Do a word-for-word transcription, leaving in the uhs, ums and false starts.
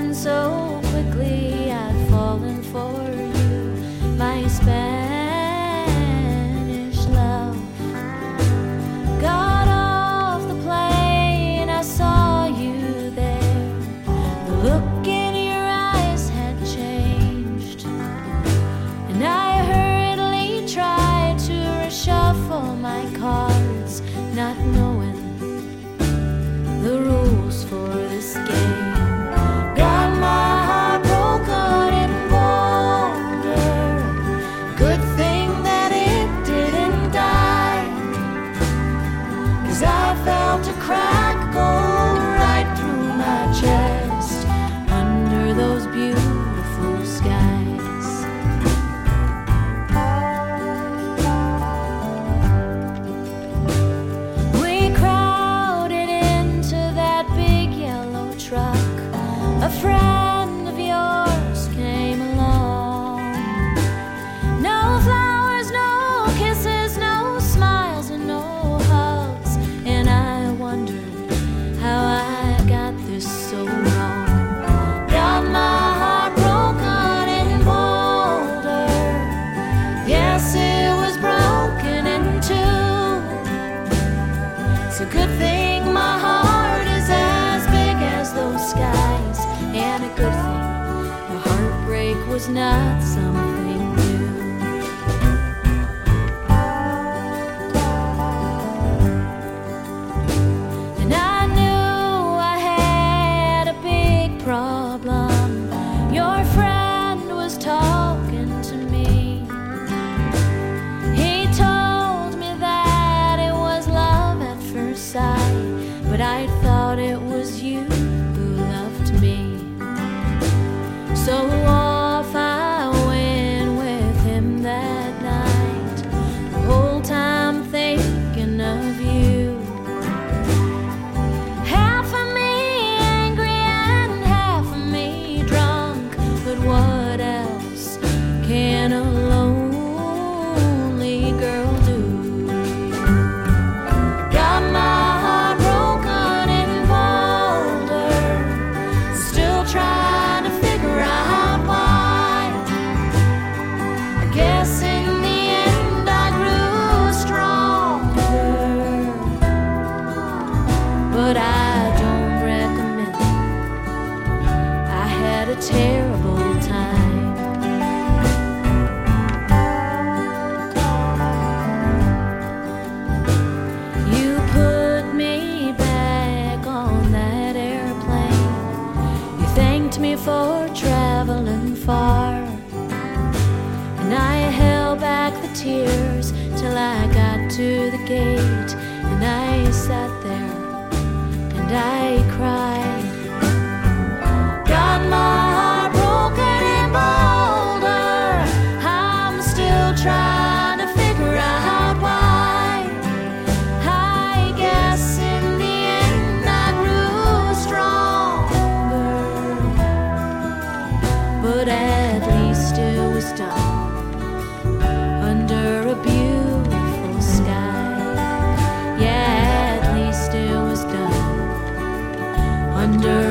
happened so quickly. I'd fallen for you, my Spanish love. Got off the plane, I saw you there. The look in your eyes had changed, and I hurriedly tried to reshuffle my cards, not knowing the rules for this game. Got my heart broken in Boulder. Good thing that it didn't die, 'cause I felt a crack go right through my chest under those beautiful skies. We crowded into that big yellow truck. A friend of yours came along. No flowers, no kisses, no smiles, and no hugs. And I wondered how I got this so wrong. Got my heart broken in Boulder. Yes, it was broken in two. It's a good thing my heart is as big as those skies, and a good thing the heartbreak was not something new. And I knew I had a big problem. Your friend was talking to me. He told me that it was love at first sight, but I thought it was you who loved me. So off I went with him that night, the whole time thinking of you. Half of me angry and half of me drunk, but what else can a lonely girl do? Got my heart broken in Boulder, still trying to figure out why. I guess in the end I grew stronger, but I don't recommend it. I had a terrible time. You put me back on that airplane. You thanked me for traveling far, and I held back the tears till I got to the gate, and I sat there and I cried. Got my heart broken in Boulder. I'm still trying to figure out why. I guess in the end I grew stronger, but at least it was done under a beautiful sky. Yeah, at least it was done under